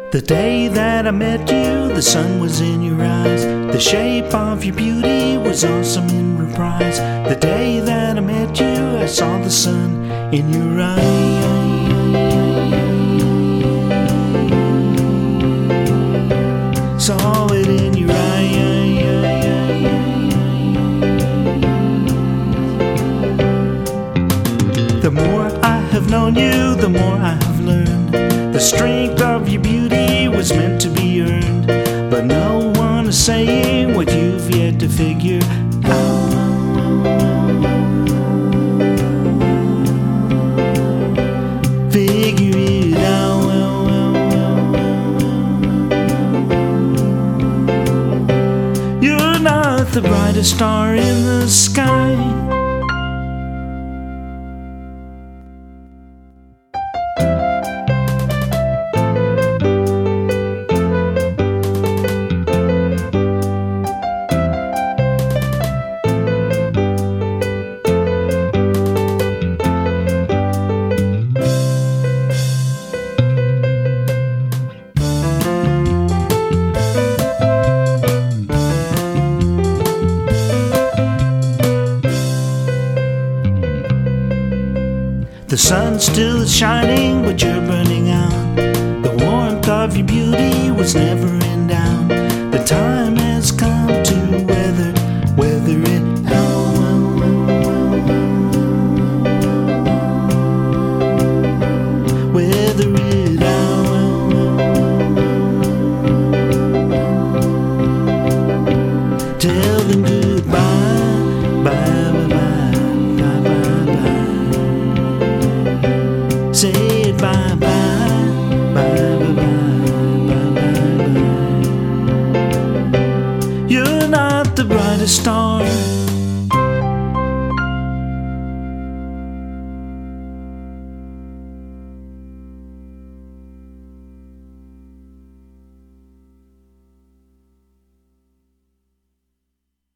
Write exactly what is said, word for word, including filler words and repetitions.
The day that I met you, the sun was in your eyes. The shape of your beauty was awesome in reprise. The day that I met you, I saw the sun in your eyes. Saw it in your eyes. The more I have known you, the more I have learned. The strength of your beauty was meant to be earned, but no one is saying what you've yet to figure out. Figure it out. You're not the brightest star in the sky. The sun still is shining, but you're burning out. The warmth of your beauty was never in doubt. The time has come to weather, weather it out. Weather it out. Tell them goodbye, bye.